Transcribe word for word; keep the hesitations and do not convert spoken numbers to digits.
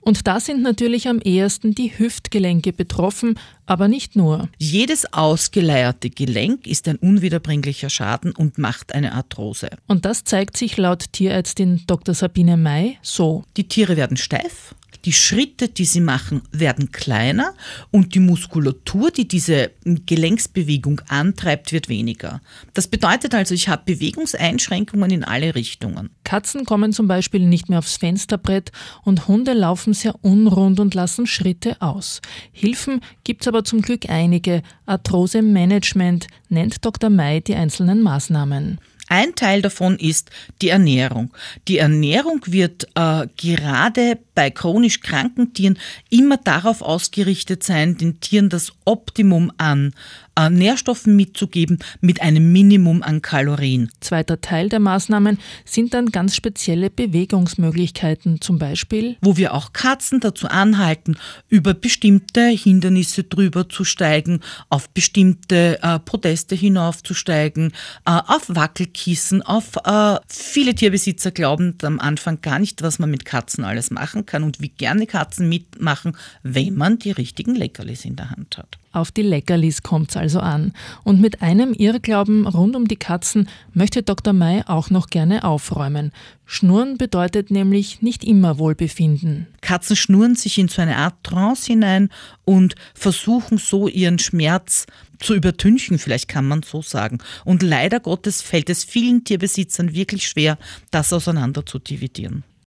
Und da sind natürlich am ehesten die Hüftgelenke betroffen, aber nicht nur. Jedes ausgeleierte Gelenk ist ein unwiederbringlicher Schaden und macht eine Arthrose. Und das zeigt sich laut Tierärztin Doktor Sabine May so. Die Tiere werden steif. Die Schritte, die sie machen, werden kleiner und die Muskulatur, die diese Gelenksbewegung antreibt, wird weniger. Das bedeutet also, ich habe Bewegungseinschränkungen in alle Richtungen. Katzen kommen zum Beispiel nicht mehr aufs Fensterbrett und Hunde laufen sehr unrund und lassen Schritte aus. Hilfen gibt's aber zum Glück einige. Arthrose-Management nennt Doktor May die einzelnen Maßnahmen. Ein Teil davon ist die Ernährung. Die Ernährung wird äh, gerade bei chronisch kranken Tieren immer darauf ausgerichtet sein, den Tieren das Optimum an äh, Nährstoffen mitzugeben mit einem Minimum an Kalorien. Zweiter Teil der Maßnahmen sind dann ganz spezielle Bewegungsmöglichkeiten, zum Beispiel, wo wir auch Katzen dazu anhalten, über bestimmte Hindernisse drüber zu steigen, auf bestimmte äh, Podeste hinaufzusteigen, äh, auf Wackelkissen, auf äh, viele Tierbesitzer glauben am Anfang gar nicht, was man mit Katzen alles machen kann und wie gerne Katzen mitmachen, wenn man die richtigen Leckerlis in der Hand hat. Auf die Leckerlis kommt's also an. Und mit einem Irrglauben rund um die Katzen möchte Doktor May auch noch gerne aufräumen. Schnurren bedeutet nämlich nicht immer Wohlbefinden. Katzen schnurren sich in so eine Art Trance hinein und versuchen so ihren Schmerz zu übertünchen, vielleicht kann man so sagen. Und leider Gottes fällt es vielen Tierbesitzern wirklich schwer, das auseinander zu dividieren.